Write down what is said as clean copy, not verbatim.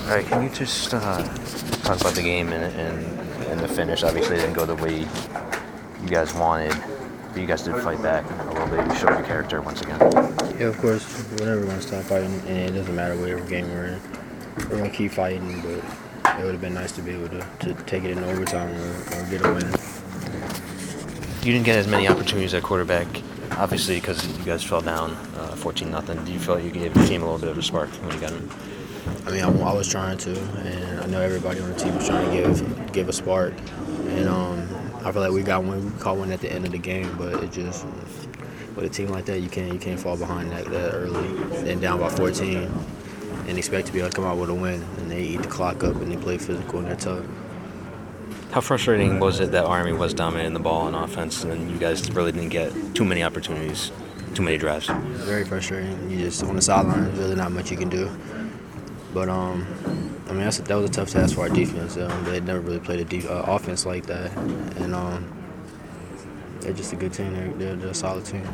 All right, can you just talk about the game and the finish? Obviously, it didn't go the way you guys wanted, but you guys did fight back a little bit. You showed your character once again. Yeah, of course. We're never going to stop fighting, and it doesn't matter whatever game we're in. We're going to keep fighting, but it would have been nice to be able to take it in overtime or get a win. You didn't get as many opportunities at quarterback, obviously, because you guys fell down 14-0. Do you feel like you gave the team a little bit of a spark when you got him? I mean, I was trying to, and I know everybody on the team was trying to give a spark. And I feel like we got one, we caught one at the end of the game, but it just with a team like that, you can't fall behind that early, then down by 14, and expect to be able to come out with a win. And they eat the clock up and they play physical and they're tough. How frustrating was it that Army was dominating the ball on offense and you guys really didn't get too many opportunities, too many drives? Very frustrating. You just on the sideline, really not much you can do. But I mean, that was a tough task for our defense. They had never really played offense like that, and they're just a good team. They're a solid team.